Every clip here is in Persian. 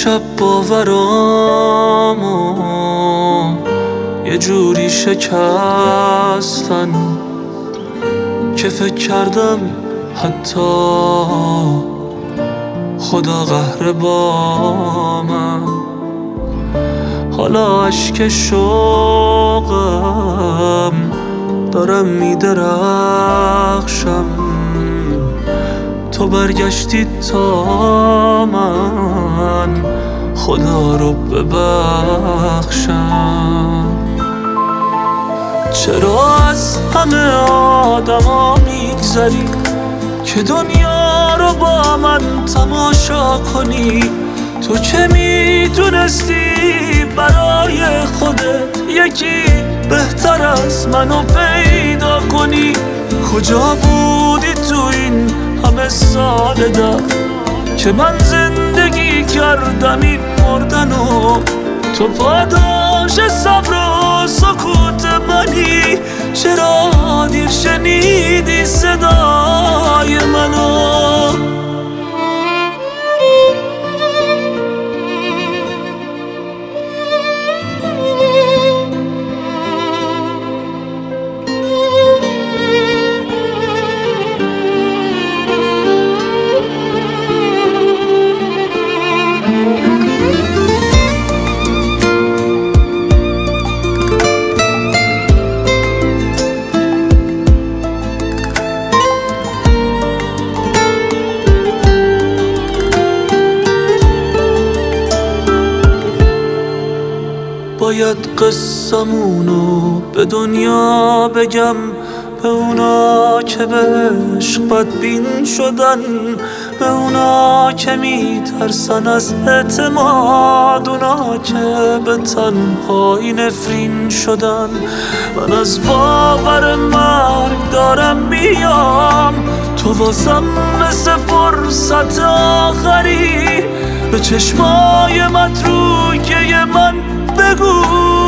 شب باورامو یه جوری شکستن که فکر کردم حتی خدا قهر با من. حالا اشک شوقم دارم میدرخشم، تو برگشتی تا من خدا رو ببخشم. چرا از همه آدما میگذری که دنیا رو با من تماشا کنی؟ تو که میدونستی برای خودت یکی بهتر از منو پیدا کنی. کجا بودی تو این همه سال درد که من زندگی کردم این مردنو؟ تو پاداش صبر و سکوت منی، چرا دیر شنیدی صدای منو؟ باید قصمونو به دنیا بگم، به اونا که به عشق بدبین شدن، به اونا که میترسن از اعتماد، اونا که به تنهایی نفرین شدن. من از باور مرگ دارم میام، تو واسم مثل فرصت آخری. به چشمای متروکه من بگو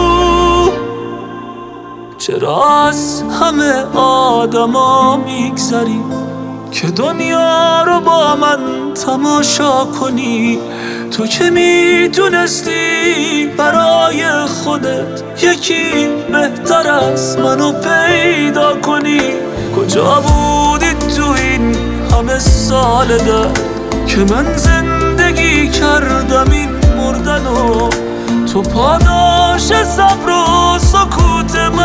چرا از همه آدما میگذری که دنیا رو با من تماشا کنی؟ تو که میدونستی برای خودت یکی بهتر از منو پیدا کنی. کجا بودی تو این همه سال درد که من زندگی کردم این مردنو؟ تو پاداش صبر و سکوت من